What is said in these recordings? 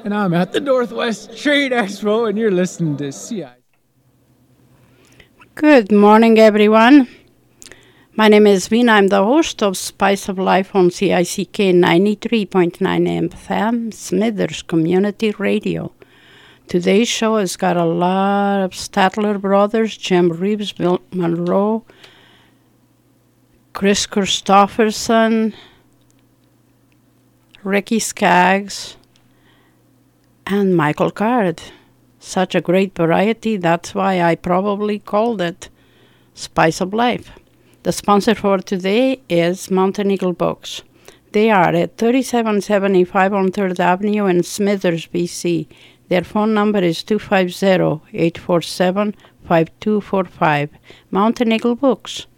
and I'm at the Northwest Trade Expo, and you're listening to CI. Good morning, everyone. My name is Vina. I'm the host of Spice of Life on CICK 93.9 FM, Smithers Community Radio. Today's show has got a lot of Statler brothers, Jim Reeves, Bill Monroe, Chris Christopherson, Ricky Skaggs, and Michael Card. Such a great variety, that's why I probably called it Spice of Life. The sponsor for today is Mountain Eagle Books. They are at 3775 on 3rd Avenue in Smithers, BC. Their phone number is 250-847-5245. Mountain Eagle Books,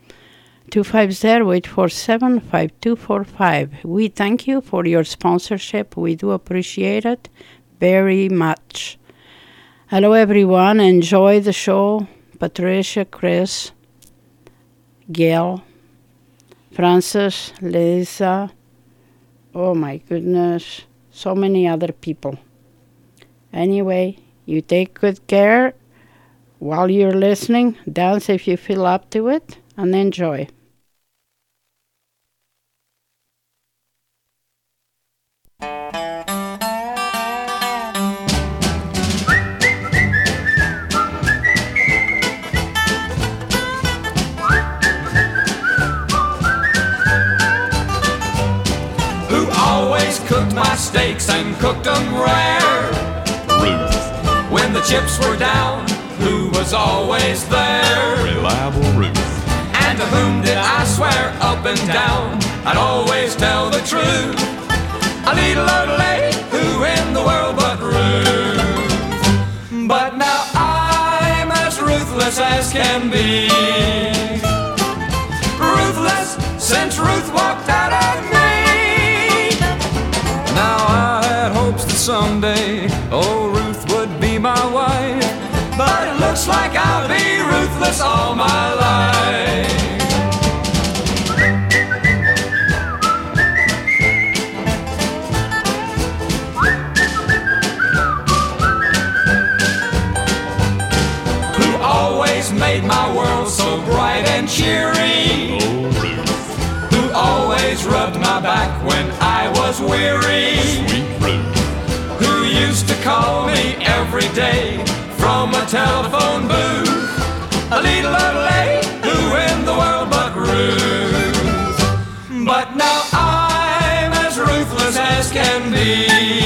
250-847-5245. We thank you for your sponsorship. We do appreciate it very much. Hello, everyone. Enjoy the show. Patricia, Chris, Gail, Francis, Lisa, oh my goodness, so many other people. Anyway, you take good care while you're listening. Dance if you feel up to it, and enjoy. Who always cooked my steaks and cooked them rare? Ruth. When the chips were down, who was always there? Reliable Ruth. And to whom did I swear up and down I'd always tell the truth? A little old lady, who in the world but Ruth? But now I'm as ruthless as can be. Ruthless since Ruth walked out on me. Now I had hopes that someday old Ruth would be my wife, but it looks like I'll be ruthless all my life. Who always made my world so bright and cheery? Oh, Ruth. Who always rubbed my back when I was weary? Sweet Ruth. Who used to call me every day from a telephone booth? A little old lady, who in the world but Ruth? But now I'm as ruthless as can be.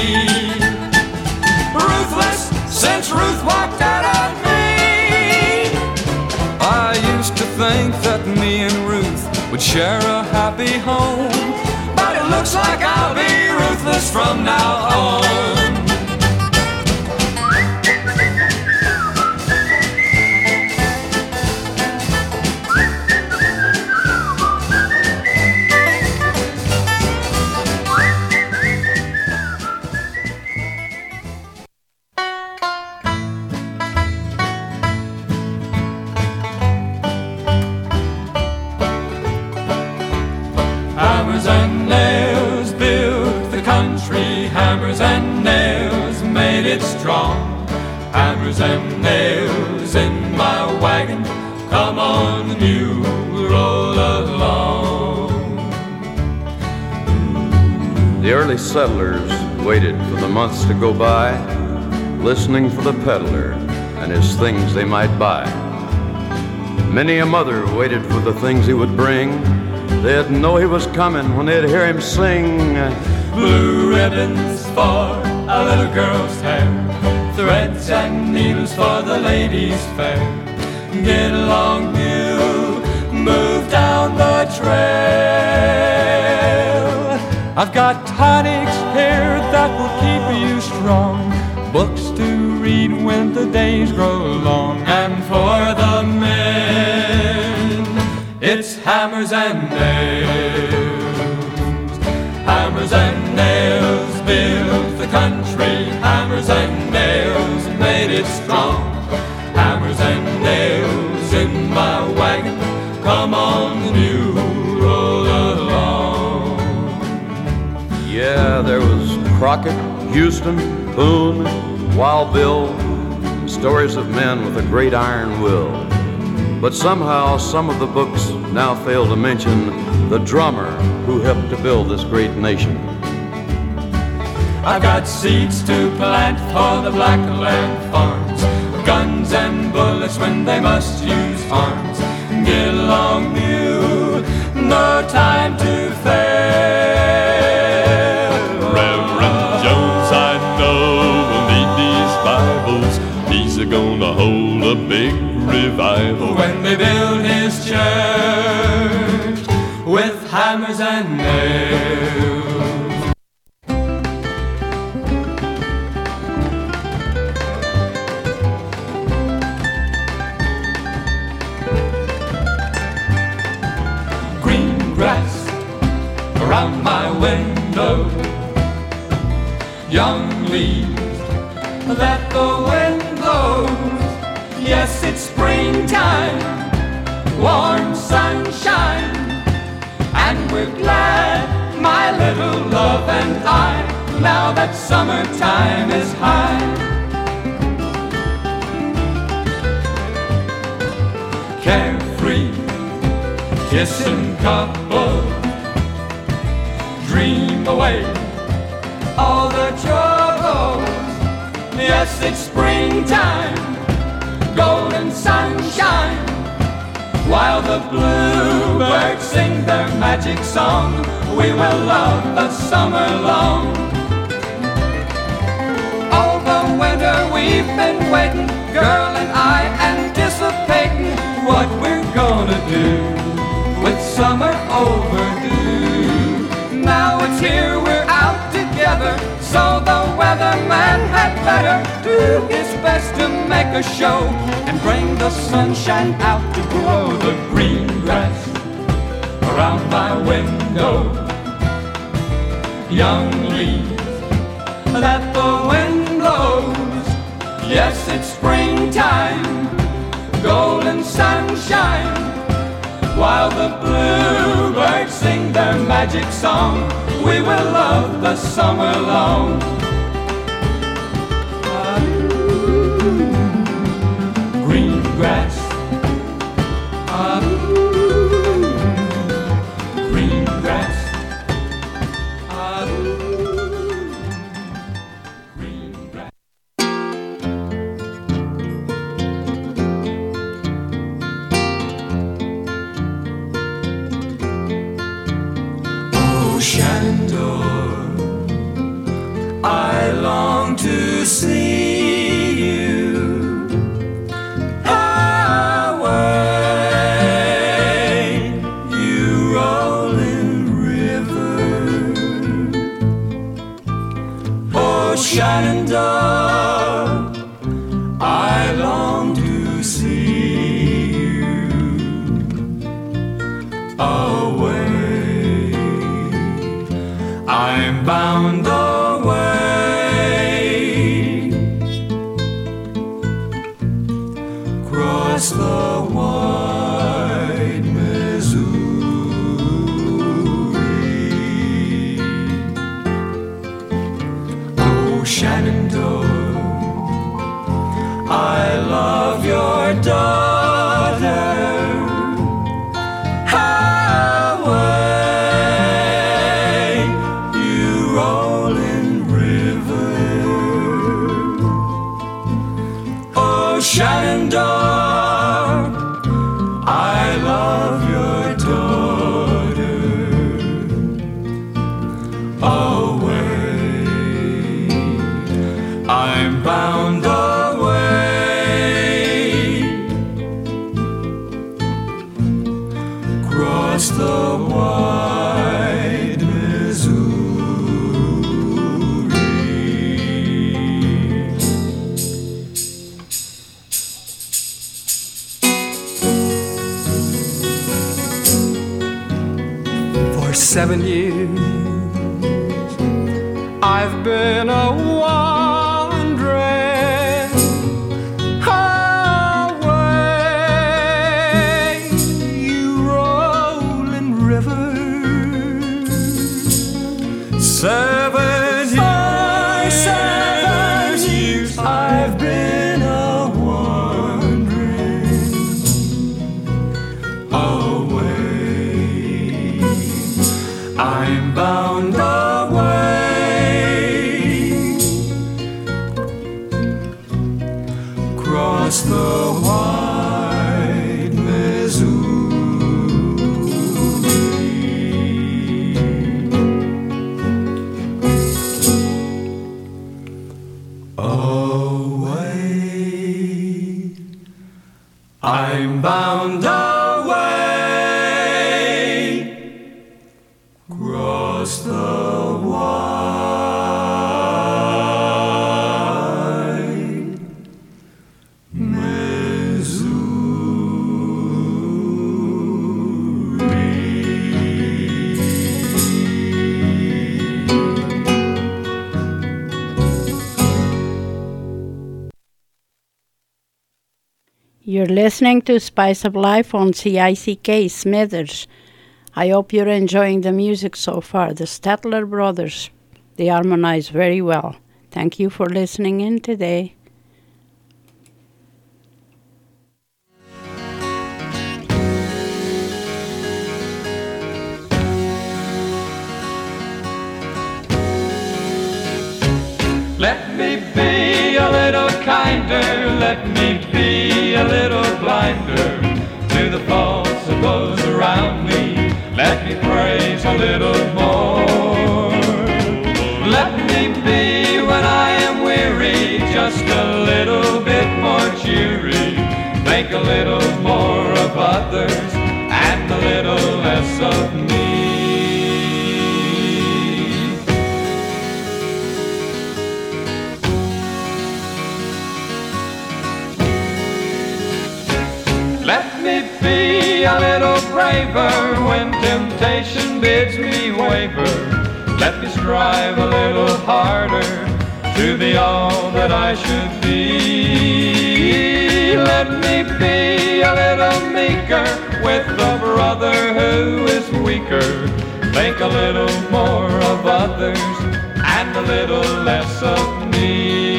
Ruthless since Ruth walked out on me. I used to think that me and Ruth would share a happy home, but it looks like I'll be ruthless from now on. Hammers and nails built the country, hammers and nails made it strong. Hammers and nails in my wagon, come on the mule, roll along. The early settlers waited for the months to go by, listening for the peddler and his things they might buy. Many a mother waited for the things he would bring. They'd know he was coming when they'd hear him sing. Blue ribbons for a little girl's hair, threads and needles for the ladies' fair. Get along, mule, move down the trail. I've got tonics here that will keep you strong, books to read when the days grow long. And for the men, it's hammers and nails. Hammers and nails built the country, hammers and nails made it strong. Hammers and nails in my wagon, come on the mule, roll along. Yeah, there was Crockett, Houston, Boone, Wild Bill, stories of men with a great iron will. But somehow some of the books now fail to mention the drummer who helped to build this great nation. I've got seeds to plant for the Blackland farms, guns and bullets when they must use arms. Get along, mule, no time to fail. Reverend Jones, I know, will need these Bibles. He's gonna hold a big revival when they build his church with hammers and nails. Around my window, young leaves that the wind blows. Yes, it's springtime, warm sunshine, and we're glad, my little love and I, now that summertime is high. Carefree, kissing couple, dream away all the troubles. Yes, it's springtime, golden sunshine, while the bluebirds sing their magic song. We will love the summer long. All the winter we've been waiting, girl and I, anticipating what we're gonna do with summer overdue. Now it's here, we're out together, so the weatherman had better do his best to make a show and bring the sunshine out to grow the green grass around my window. Young leaves that the wind blows. Yes, it's springtime, golden sunshine, while the bluebirds sing their magic song. We will love the summer long. Green grass, green grass, green grass. Shenandoah, I long to see you away, you rolling river. Oh, Shenandoah, I long to see you away. I'm bound away, cross the wide Missouri. Oh, Shenandoah, I love your daughter. Shenandoah, I love your daughter away. I'm bound away, cross the wide Missouri. For 7 years I've been a wandering away, you rolling river. 7 years across the wide Missouri. Away, I'm bound away, across the wide You're listening to Spice of Life on CICK Smithers. I hope you're enjoying the music so far. The Statler Brothers, they harmonize very well. Thank you for listening in today. Let me be a little kinder, let me be a little blinder to the faults of those around me. Let me praise a little more. Let me be when I am weary, just a little bit more cheery. Think a little more of others and a little less of me. Let me be a little braver when temptation bids me waver. Let me strive a little harder to be all that I should be. Let me be a little meeker with a brother who is weaker. Think a little more of others and a little less of me.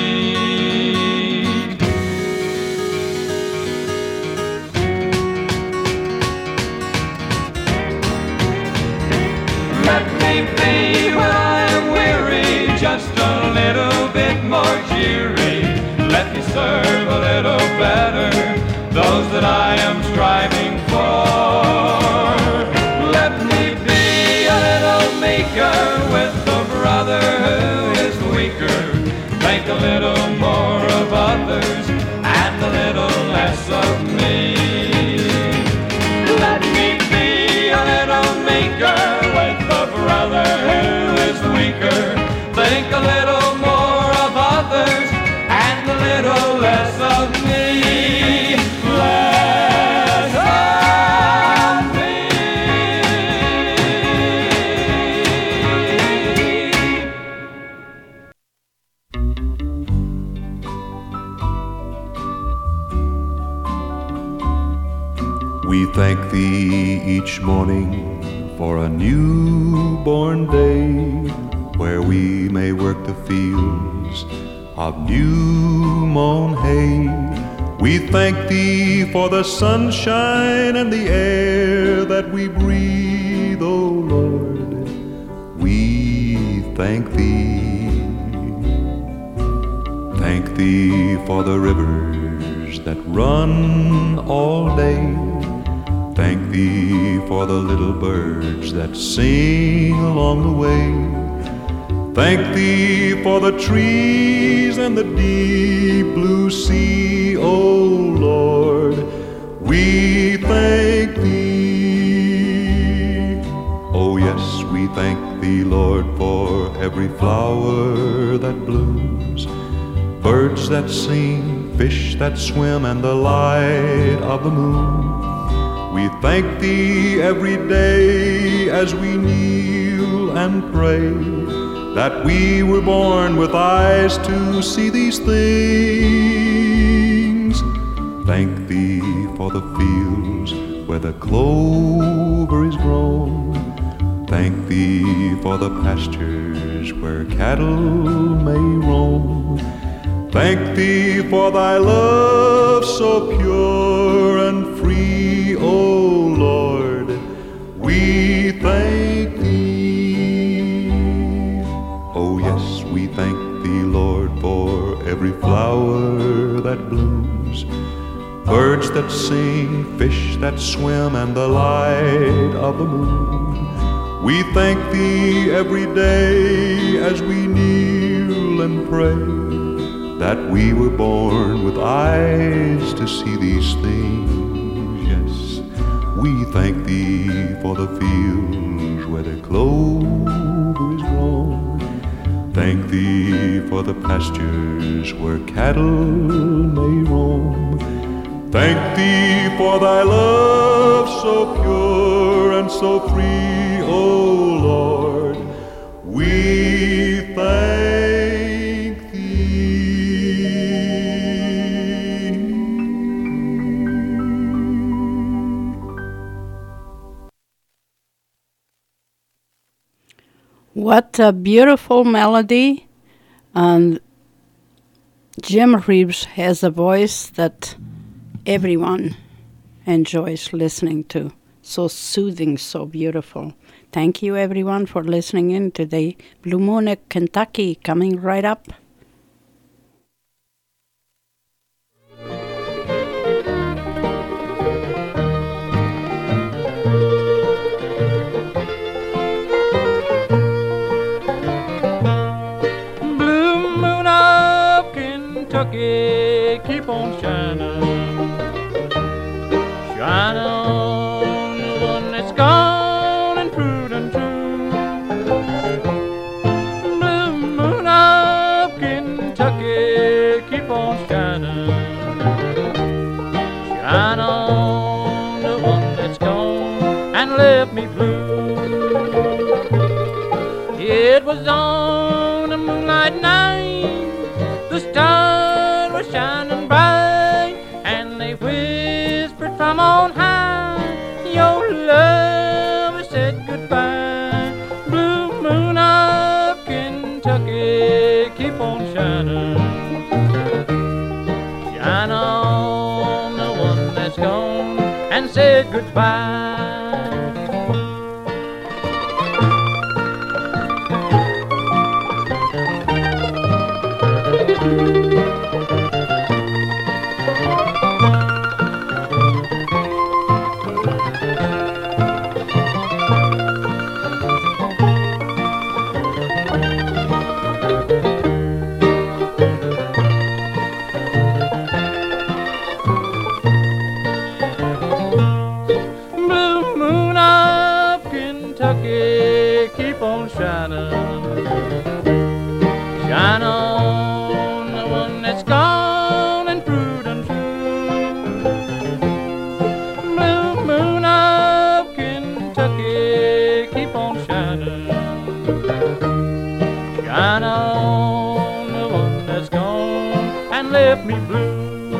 Let me be when I am weary, just a little bit more cheery. Let me serve a little better those that I am striving for. Let me be a little meeker with a brother who is weaker. Think a little more of others and a little less of me. Let me be a little meeker with a brother who is weaker. Think a little more of others and a little less of me. Less of me. We thank Thee each morning for a newborn day, where we may work the fields of new mown hay. We thank Thee for the sunshine and the air that we breathe, O Lord. We thank Thee. Thank Thee for the rivers that run all day. Thank Thee for the little birds that sing along the way. Thank Thee for the trees and the deep blue sea, O Lord. We thank Thee. Oh yes, we thank Thee, Lord, for every flower that blooms, birds that sing, fish that swim, and the light of the moon. We thank Thee every day as we kneel and pray, that we were born with eyes to see these things. Thank Thee for the fields where the clover is grown. Thank Thee for the pastures where cattle may roam. Thank Thee for Thy love so pure and free, O Lord. We thank Thee. Oh yes, we thank Thee, Lord, for every flower that that blooms, birds that sing, fish that swim, and the light of the moon. We thank Thee every day as we kneel and pray, that we were born with eyes to see these things. Yes, we thank Thee for the fields where the clover is grown. Thank Thee for the pastures where cattle may roam. Thank Thee for Thy love so pure and so free, O Lord. We thank Thee. What a beautiful melody. And Jim Reeves has a voice that everyone enjoys listening to. So soothing, so beautiful. Thank you everyone for listening in today. Blue Moon, Kentucky, coming right up. Blue moon of Kentucky, keep on shining. Shine on the one that's gone and proved untrue. Blue moon of Kentucky, keep on shining. Shine on the one that's gone and left me blue. It was on a moonlight night, the stars were shining bright, and they whispered from on high, your love has said goodbye. Blue moon of Kentucky, keep on shining. Shine on the one that's gone and said goodbye. Blue moon of Kentucky, keep on shining. Shine on the one that's gone and proved untrue. Blue moon of Kentucky, keep on shining. Shine on the one that's gone and left me blue.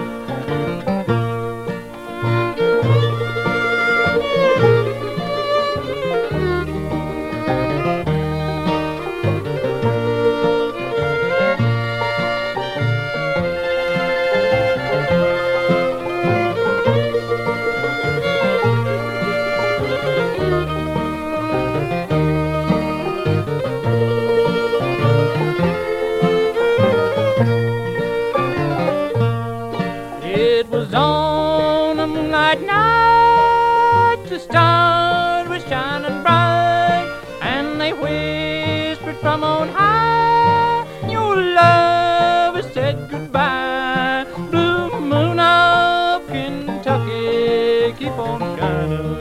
It was on a moonlight night, the stars were shining bright, and they whispered from on high, your love has said goodbye. Blue moon of Kentucky, keep on shining.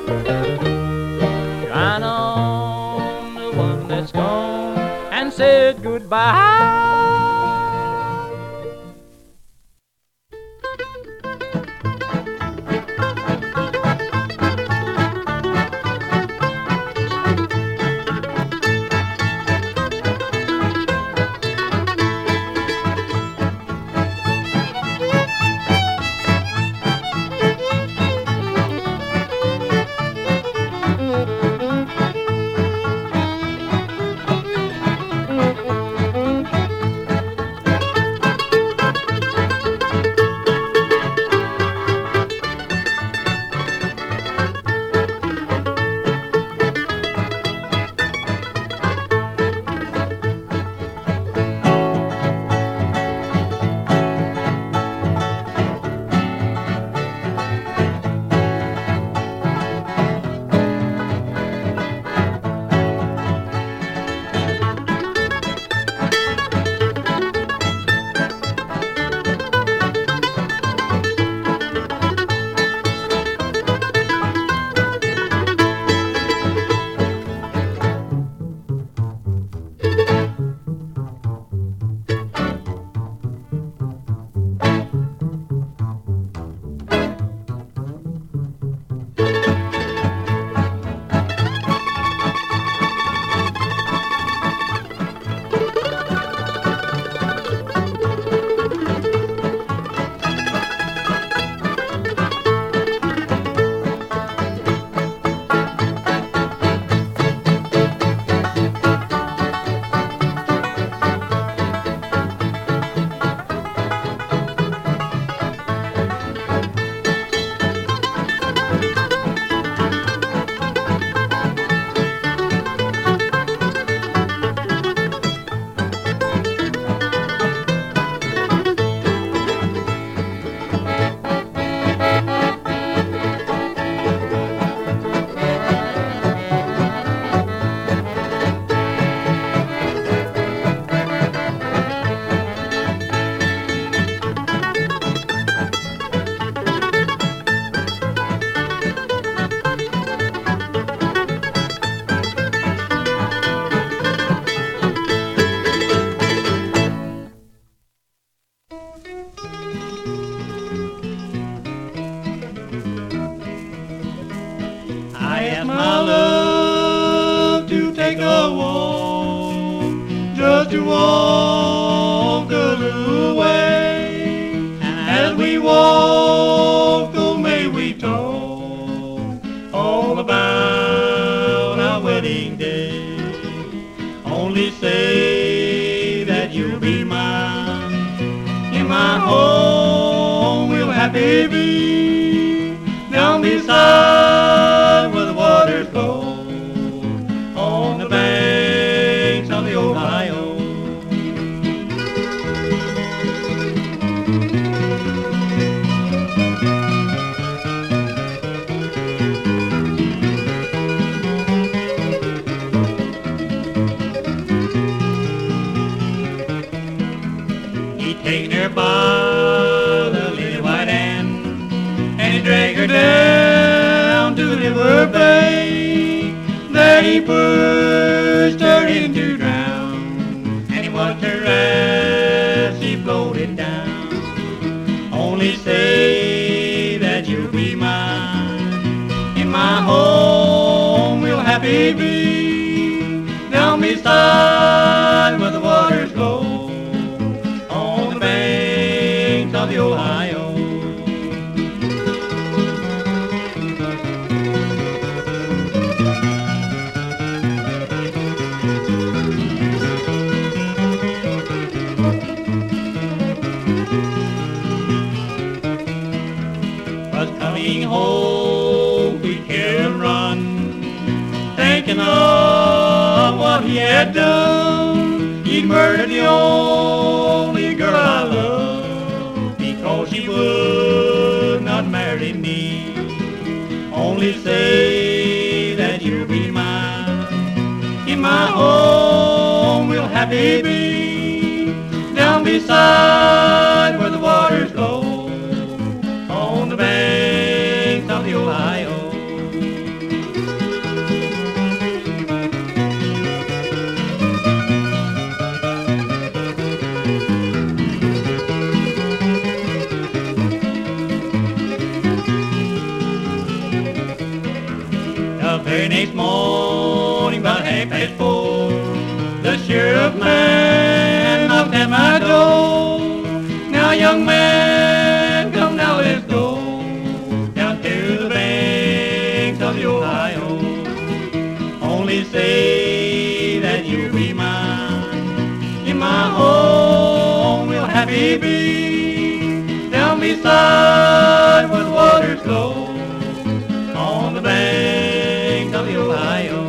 Shine on the one that's gone and said goodbye. was to walk a little way. And as we walk, oh, may we talk all about our wedding day. Only say that you'll be mine. In my home we'll happy be, down beside where the waters flow, on the banks of the Ohio. He'd taken her by the lily white hand, and he dragged her down to the river bank. There he pushed her in to drown, and he watched her as she floated down. Only say that you'll be mine. In my home we'll happy be, down beside where the waters flow, on the banks of the Ohio. Home we can run, thinking of what he had done. He'd murdered the only girl I love, because she would not marry me. Only say that you'll be mine. In my home we'll happy be, down beside where the waters flow, on the banks of the Ohio. The very next morning, about 4:30, the sheriff man knocked at my door. Now, young man, come now, let's go down to the banks of the Ohio. Only say that you'll be mine. In my home we'll happy be, down beside where the waters flow, on the banks of the Ohio.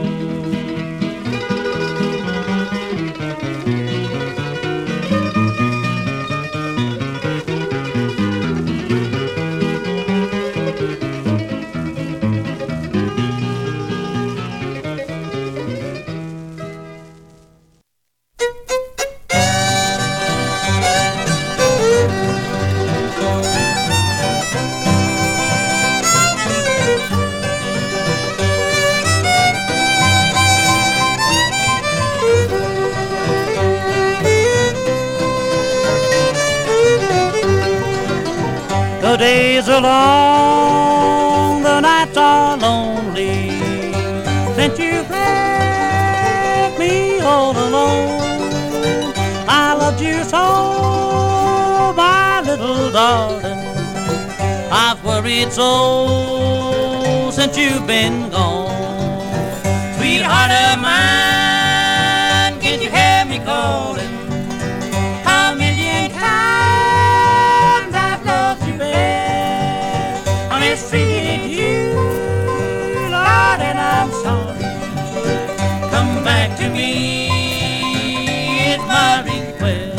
The days are long, the nights are lonely, since you've left me all alone. I loved you so, my little darling, I've worried so since you've been gone. Sweetheart of mine, can't you hear me calling? A million times I've loved you best, I mistreated you, Lord, and I'm sorry. Come back to me, it's my request.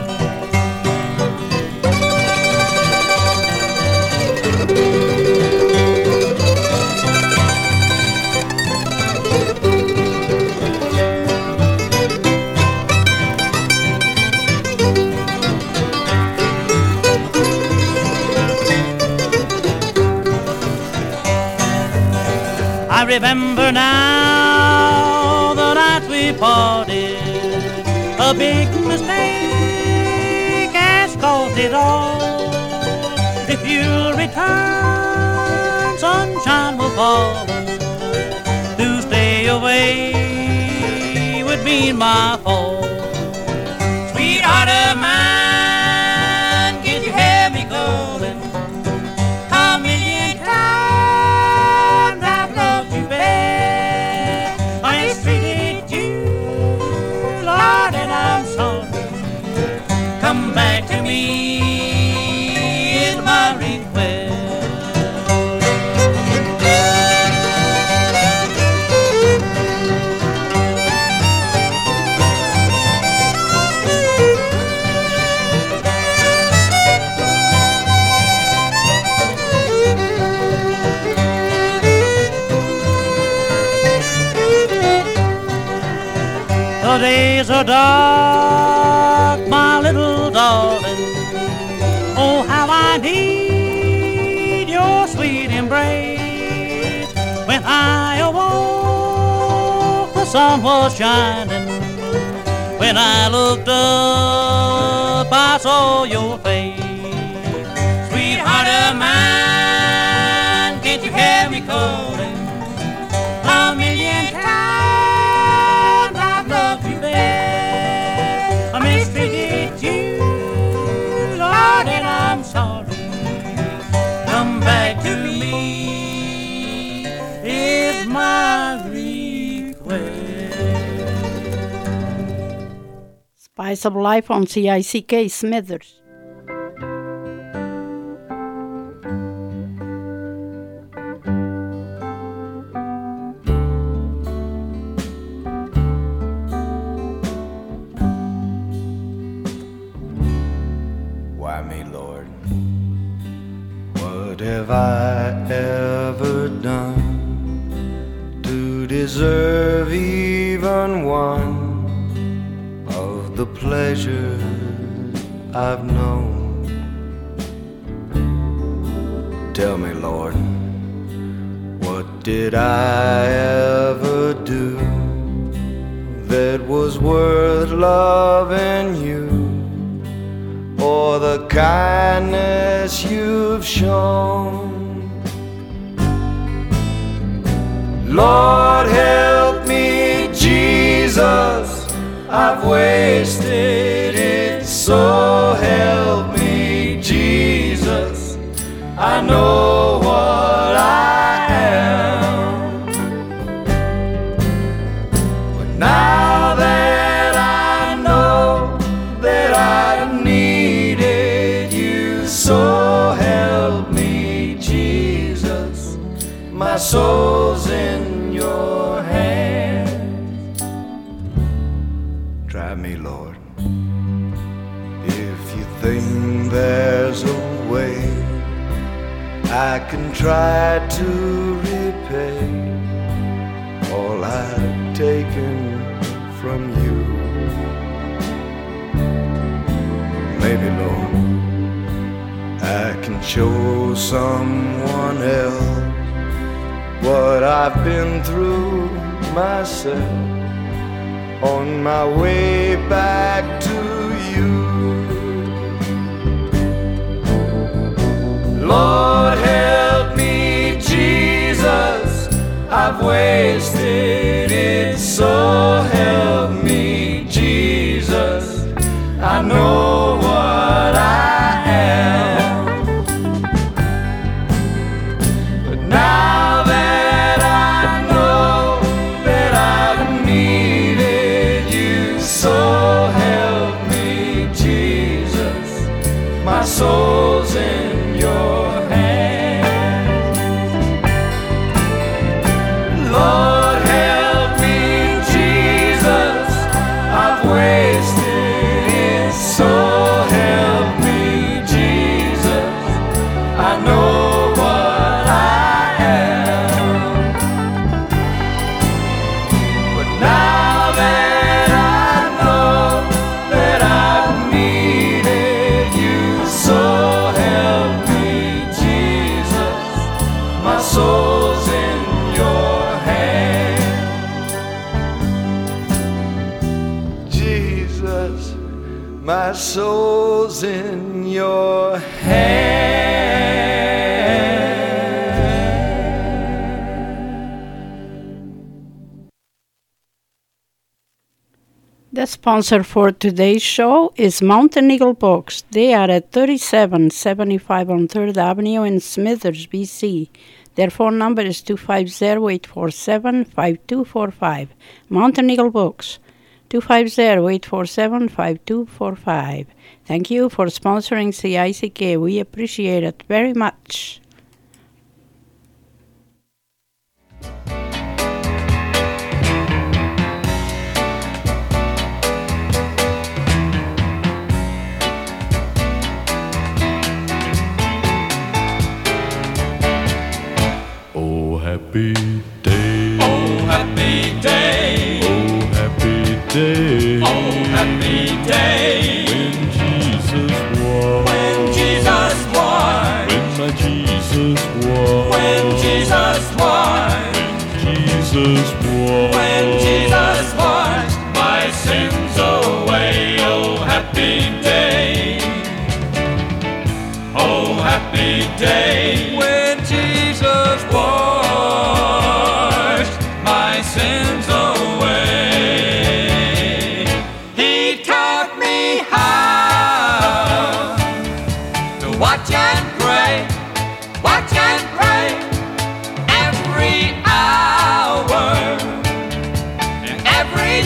I remember now the night we parted. A big mistake has caused it all. If you'll return, sunshine will follow. To stay away would mean my fault. Sweetheart of mine, can't you hear me calling? A million times I've loved you bad. I mistreated you, Lord, and I'm sorry. Come back to me is my request. The days are dark, my little darling. Oh, how I need your sweet embrace. When I awoke, the sun was shining. When I looked up, I saw your face. Sweetheart of mine, can't you hear me calling? A million times I've loved you bad. I mistreated you, Lord, and I'm sorry. Come back to me is my request. Spice of Life on CICK Smithers. Why me, Lord? What have I ever done to deserve even one of the pleasures I've known? Tell me, Lord, what did I ever do that was worth loving you? For the kindness you've shown. Lord, help me, Jesus, I've wasted it, so help me, Jesus, I know what I am. But now that I know that I needed you, so help me, Jesus, my soul's in your hands. Try me, Lord, if you think there's a way I can try to repay all I've taken from you. Maybe, Lord, I can show someone else what I've been through myself on my way back to you. Lord, help me, Jesus, I've wasted it, so help me, Jesus, I know what I am. But now that I know that I've needed you, so help me, Jesus, my soul's in your hands. Lord, help me, Jesus, I've wasted it, so help me, Jesus, I know what I am. But now that I know that I've needed you, so help me, Jesus, my soul's in your hands. Jesus, my soul's in your hands. The sponsor for today's show is Mountain Eagle Books. They are at 3775 on 3rd Avenue in Smithers, BC. Their phone number is 250-847-5245. Mountain Eagle Books, 250-847-5245. Thank you for sponsoring CICK. We appreciate it very much. Happy day. Oh, happy day. Oh, happy day. Oh, happy day. When Jesus won. When Jesus won. When my Jesus won. When Jesus won. When Jesus won. When Jesus washed my sins away. Oh, happy day. Oh, happy day. When Jesus washed sins away. He taught me how to watch and pray every hour and every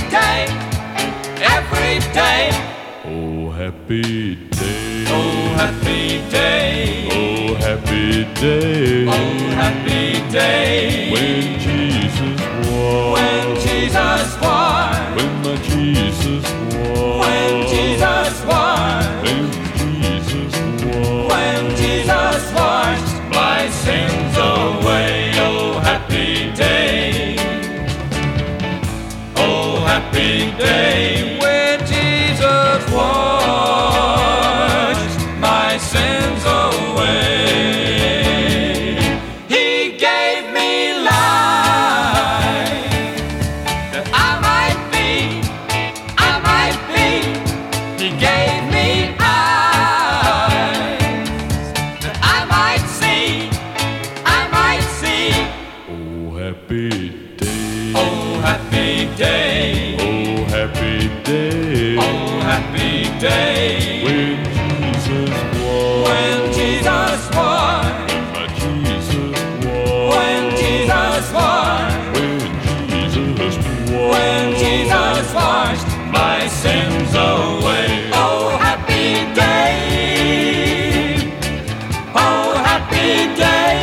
day. Oh, happy day. Oh, happy day. Oh, happy day. Oh, happy day. When Jesus won. When Jesus won. When my Jesus won. When Jesus won. When Jesus won. When Jesus washed my sins away. Oh, happy day. Oh, happy day. When Jesus washed my sins away. He gave me life that I might be. He gave me eyes that I might see. Oh, happy day. Oh, happy day. Oh, happy day. Oh, happy day. When Jesus won. When Jesus won. When my Jesus won. When Jesus won. When Jesus won. When Jesus washed my sins away. Oh, happy day. Oh, happy day.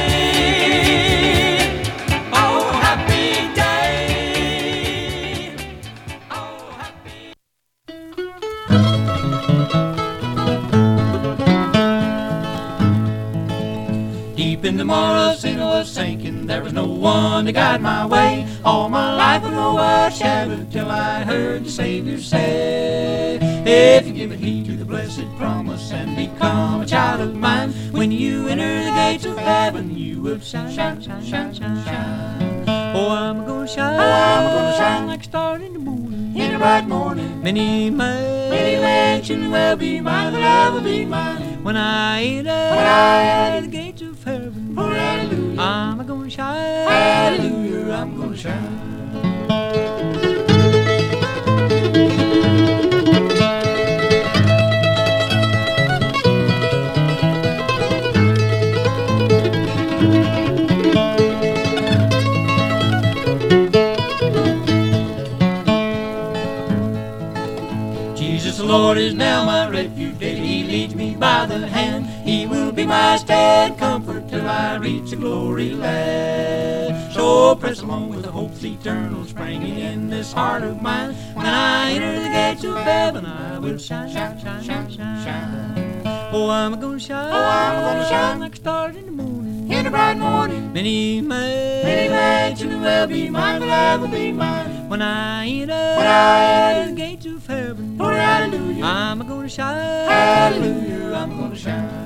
Oh, happy day. Oh, happy. Deep in the moral sin I was sinking. There was no one to guide my way. All my life ago I shouted till I heard the Savior say, if you give heed to the blessed promise and become a child of mine, when you enter the gates of heaven you will shine, shine, shine, shine, shine, shine. Oh, I'm gonna shine like a star in the morning, in the bright morning. Many mansions will be mine, that will be mine. When I enter the gates of heaven, oh, hallelujah, I'm gonna shine, hallelujah, I'm gonna shine. Jesus the Lord is now my refuge, daily He leads me by the hand. He will be my stead comfort till I reach the glory land. So press along with the hopes eternal springing in this heart of mine. When I enter the gates of heaven I will shine, shine, shine, shine, shine, shine. Oh, I'm gonna shine like a star in the morning, in the bright morning. Many mansions will be mine, that will be mine. When I enter the gates of heaven, oh, hallelujah, I'm gonna shine, hallelujah, I'm gonna shine.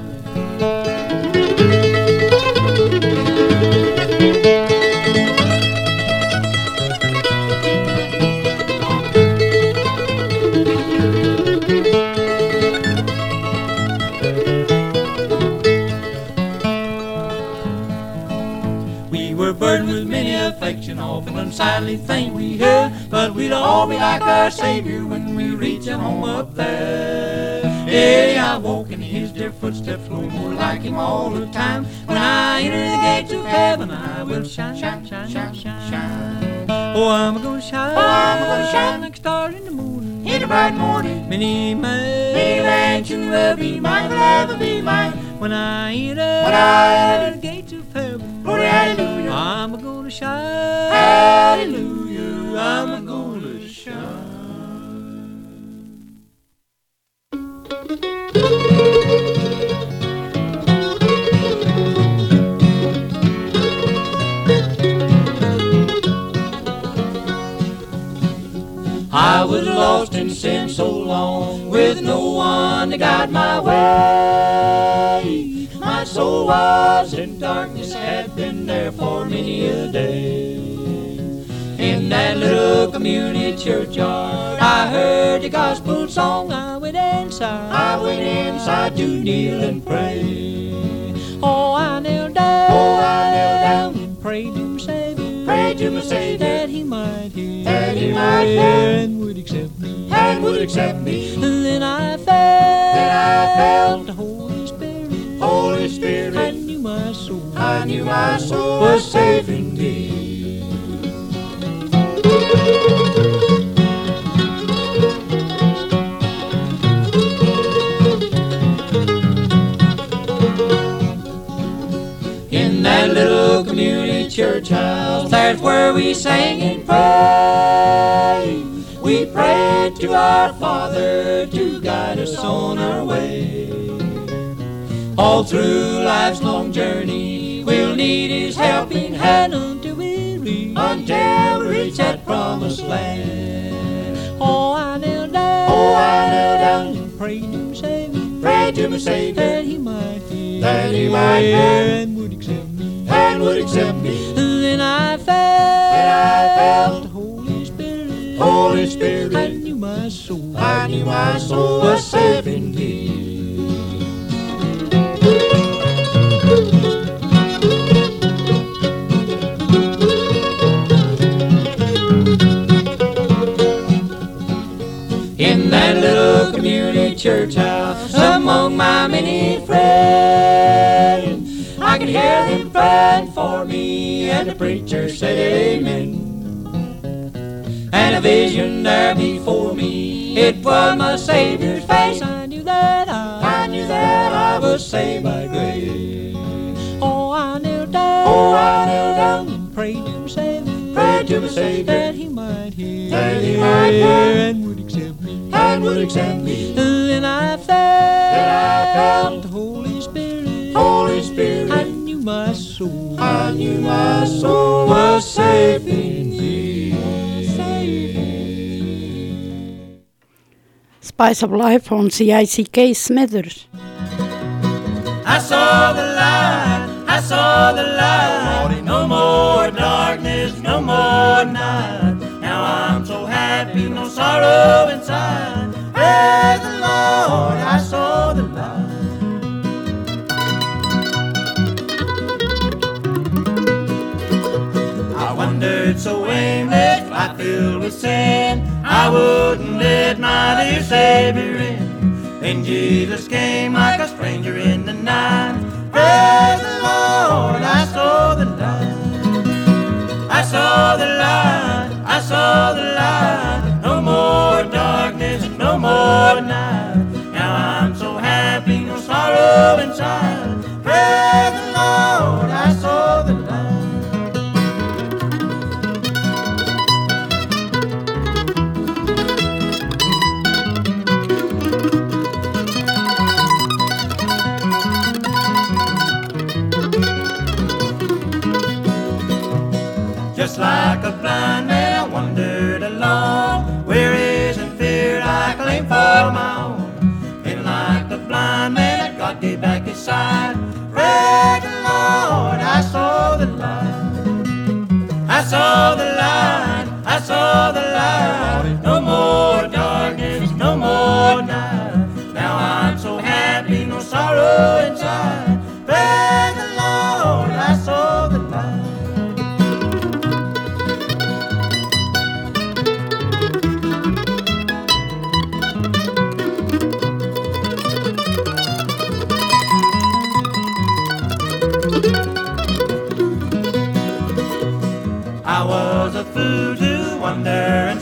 We were burdened with many a affliction often unsightly thing we hear, but we'll all be like our Savior when we reach a home up there. Yeah, I walk in his dear footsteps, grow more like him all the time. When I enter the gates of heaven, I will shine, shine, shine, shine, shine. Oh, I'm gonna shine like stars in the morning, in the bright morning. Many man you will be mine, will ever be mine. When I enter the gates of heaven, glory, hallelujah, I'm gonna shine, hallelujah, I'm gonna shine. I was lost in sin so long, with no one to guide my way. My soul was in darkness, had been there for many a day. In that little community churchyard, I heard the gospel song. I went inside to kneel and pray. Oh, I knelt down and prayed to my Savior, that He might hear, and would accept me, And then I felt the Holy Spirit. I knew my soul was safe indeed. In that little community church house, that's where we sang and prayed. We prayed to our Father to guide us on our way. All through life's long journey, we'll need His helping hand until we reach that promised land. Oh, I knelt down and prayed to my Savior, that He might hear, and would accept me, And then I felt the Holy Spirit. I knew my soul was safe indeed. In that little community church house, among my many friends, I could hear them praying for me, and the preacher said amen. And a vision there before me, it was my Savior's face. I knew that I was saved by grace. Oh, I knelt down and prayed to my Savior, that He might hear, and would accept me, And then I felt the Holy Spirit. I knew my soul was safe indeed. Spice of Life on CICK Smithers. I saw the light, no more darkness, no more night. Now I'm so happy, no sorrow inside. Praise the Lord, I saw the light. I wandered so aimless, I filled with sin, I wouldn't let my dear Savior in. Then Jesus came like a stranger in the night. Praise the Lord, I saw the light. I saw the light, I saw the light. No more darkness, no more night. Now I'm so happy, no sorrow inside. Praise the Lord, I saw the light. Just like a blind man, I wandered along, weary and feared, I claimed for my own. And like the blind man, God gave back His sight. Praise the Lord, I saw the light. I saw the light, I saw the light. No more darkness, no more night. Now I'm so happy, no sorrow inside. Praise the Lord, I saw the light.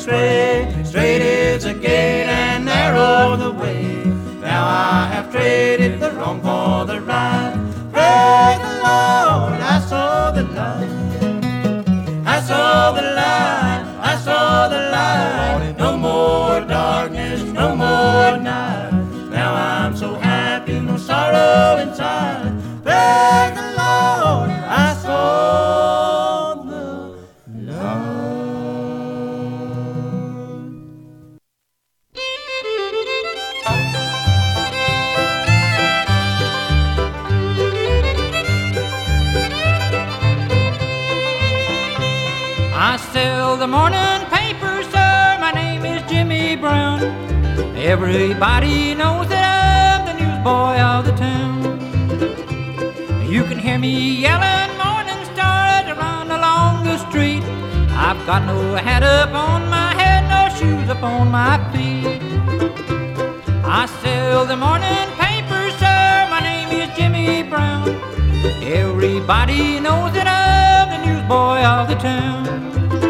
stray. Straight is the gate and narrow the way. Now I have traded the wrong for the right. Praise the Lord, I saw the light. I saw the light, I saw the light. No more darkness, no more night. Now I'm so happy, no sorrow inside. Praise the Lord, I saw the light. I sell the morning paper, sir. My name is Jimmy Brown. Everybody knows that I'm the newsboy of the town. You can hear me yelling morning stars around along the street. I've got no hat up on my head, no shoes up on my feet. I sell the morning paper, sir. My name is Jimmy Brown. Everybody knows that I'm the newsboy of the town.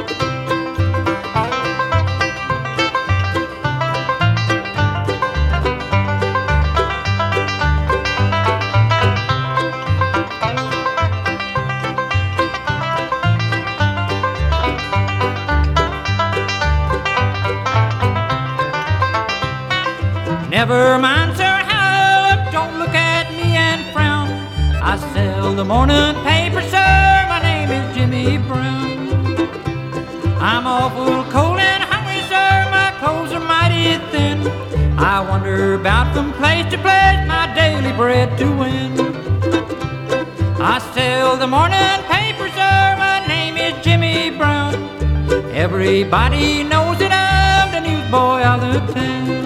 Never mind, sir, how, don't look at me and frown. I sell the morning paper, sir, my name is Jimmy Brown. I'm awful cold and hungry, sir, my clothes are mighty thin. I wander about from place to place, my daily bread to win. I sell the morning paper, sir, my name is Jimmy Brown. Everybody knows that I'm the newsboy of the town.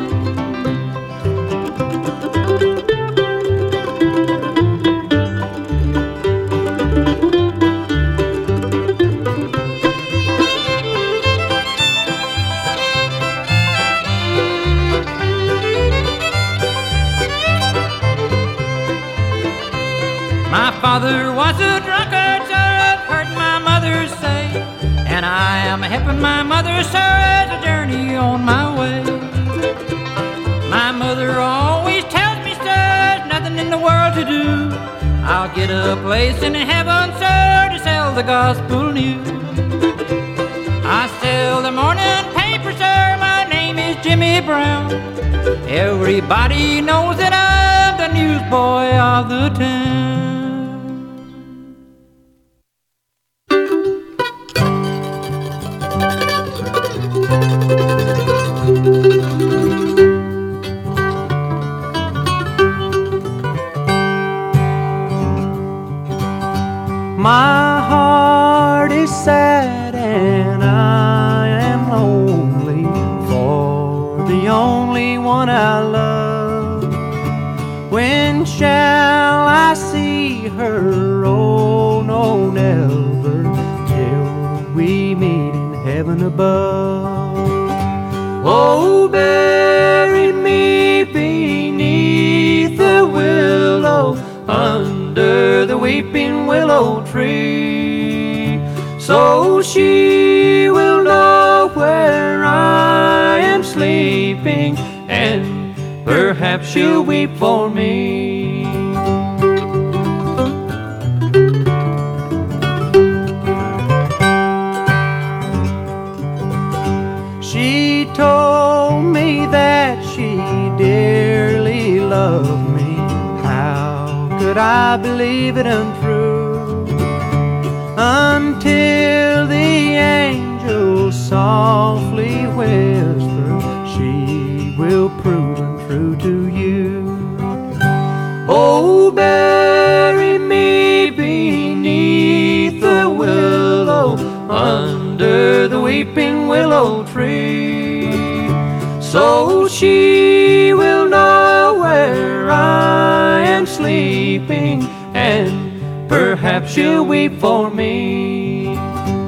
My father was a drunkard, sir, I've heard my mother say, and I am helping my mother, sir, as I journey on my way. My mother always tells me, sir, there's nothing in the world to do. I'll get a place in heaven, sir, to sell the gospel news. I sell the morning paper, sir, my name is Jimmy Brown. Everybody knows that I'm the newsboy of the town. My heart is sad and I am lonely for the only one I love. When shall I see her? Oh, no, never, till we meet in heaven above. Oh, bury me beneath the willow, under the weeping willow tree, so she will know where I am sleeping, and perhaps she'll weep for me. She told me that she dearly loved me. How could I believe it untrue? Until the angel softly whispered, she will prove untrue to you. Oh, bury me beneath the willow, under the weeping willow tree, so she will know where I am sleeping, and perhaps she'll weep for me.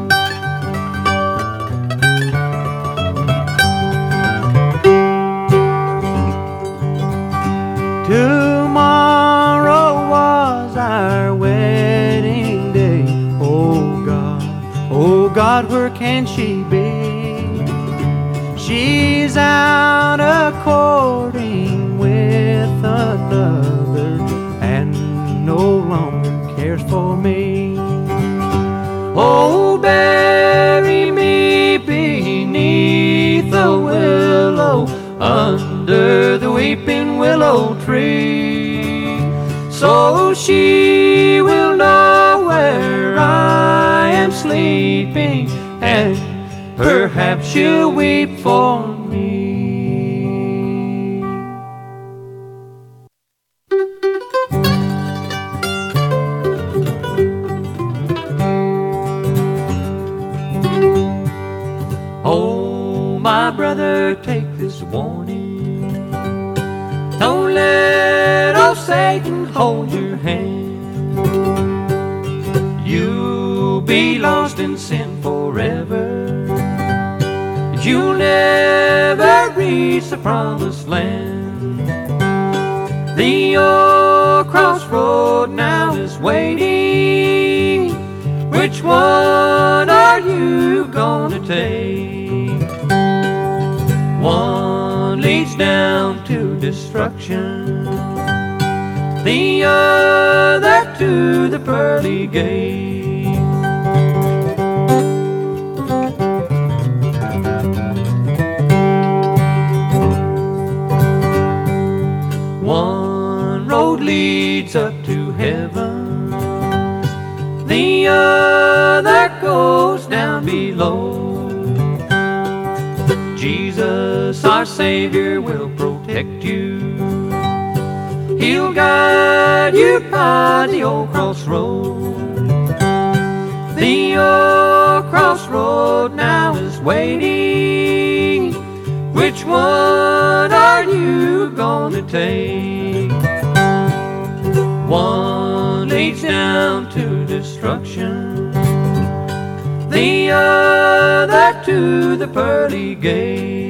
Tomorrow was our wedding day. Oh God, where can she be? she's out a-courting with another and no longer cares for me. Oh, bury me beneath the willow, under the weeping willow tree, so she will know where I am sleeping, and perhaps she'll weep for me. Oh, my brother, take this warning. Don't let old Satan hold your hand. You'll be lost in sin forever. You'll never reach the promised land. The old crossroad now is waiting. Which one are you gonna take? One leads down to destruction, the other to the pearly gate. One road leads up to heaven, the other goes down below. Jesus, our Savior, will protect you. He'll guide you by the old crossroad. The old crossroad now is waiting. Which one are you gonna take? One leads down to destruction, the other to the pearly gate.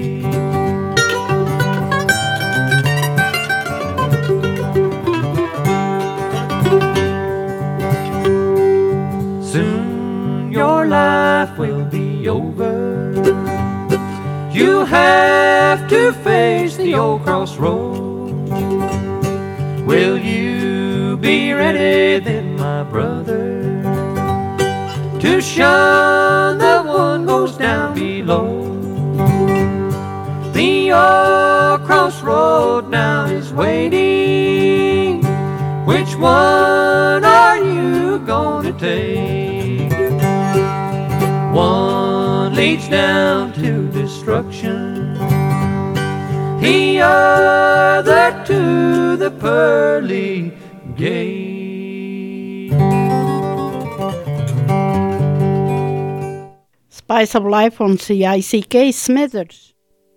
Soon your life will be over. You'll have to face the old crossroad. Will you be ready then, my brother, to shun the one goes down below? The old crossroad now is waiting. Which one are you gonna take? One leads down to destruction, the other to the pearly gate. Spice of Life on CICK Smithers.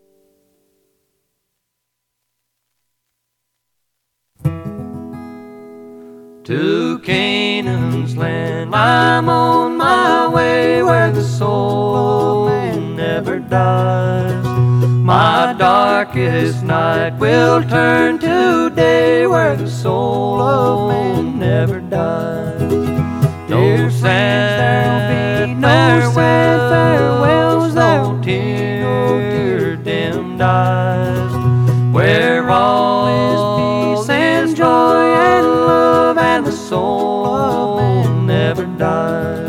To Canaan's land I'm on my way, where the soul never dies. My darkest night will turn to day, where the soul of man never dies. No sad farewells, no tear-dimmed eyes, where all is peace and joy and love, and the soul of man never dies.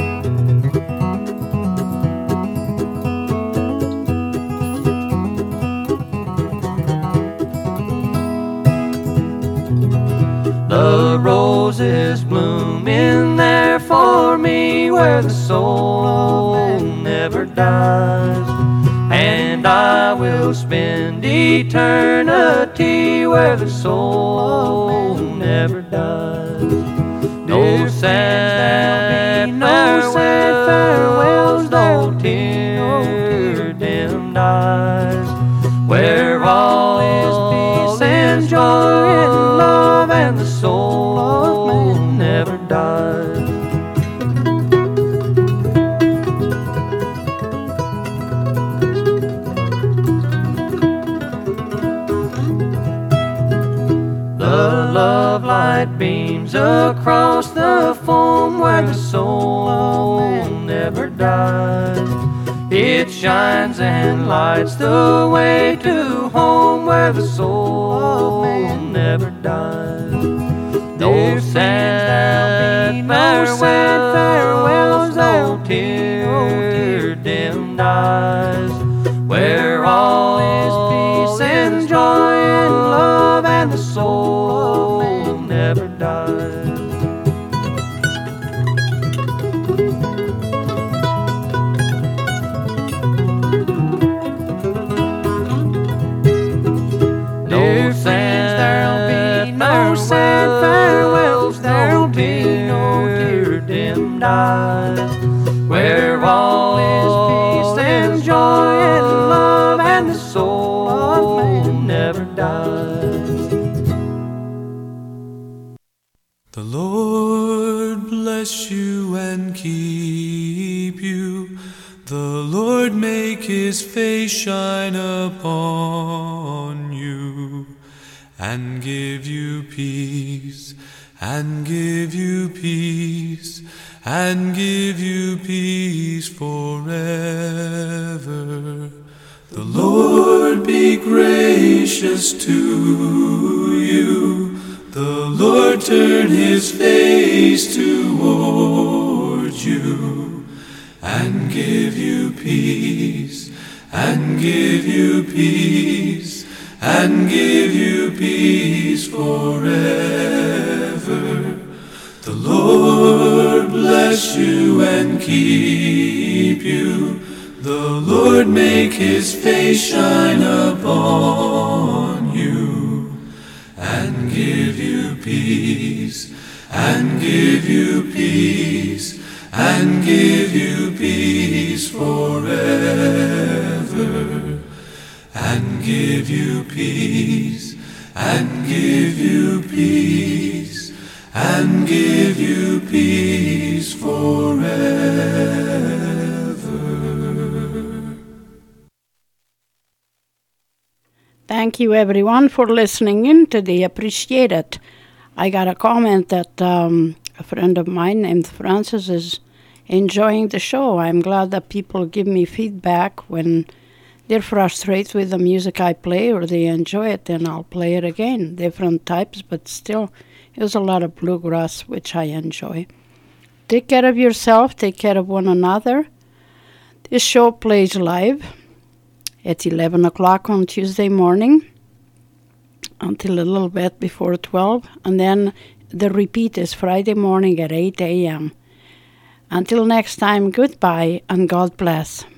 The roses bloom in there for me, where the soul never dies. And I will spend eternity where the soul never dies. No sad farewells, no tear-dimmed eyes, where all is peace and joy and love, and the soul of man never dies. The love light beams across the foam, where the soul never dies. It shines and lights the way to home where the soul never dies. No sad farewells, no tear-dimmed eyes, where all is peace and joy and love and the soul never dies. No sad farewells, there'll be no tear-dimmed eyes, where all is peace and joy and love and the soul never dies. The Lord bless you and keep you. The Lord make his face shine upon you and give you peace, and give you peace, and give you peace forever. The Lord be gracious to you. The Lord turn his face toward you and give you peace, and give you peace, and give you peace forever. The Lord bless you and keep you. The Lord make his face shine upon you and give you peace, and give you peace, and give you peace forever. And give you peace, and give you peace, and give you peace forever. Thank you everyone for listening in today. Appreciate it. I got a comment that a friend of mine named Francis is enjoying the show. I'm glad that people give me feedback when they're frustrated with the music I play or they enjoy it, then I'll play it again. Different types, but still, there's a lot of bluegrass, which I enjoy. Take care of yourself. Take care of one another. This show plays live at 11 o'clock on Tuesday morning until a little bit before 12. And then the repeat is Friday morning at 8 a.m. Until next time, goodbye and God bless.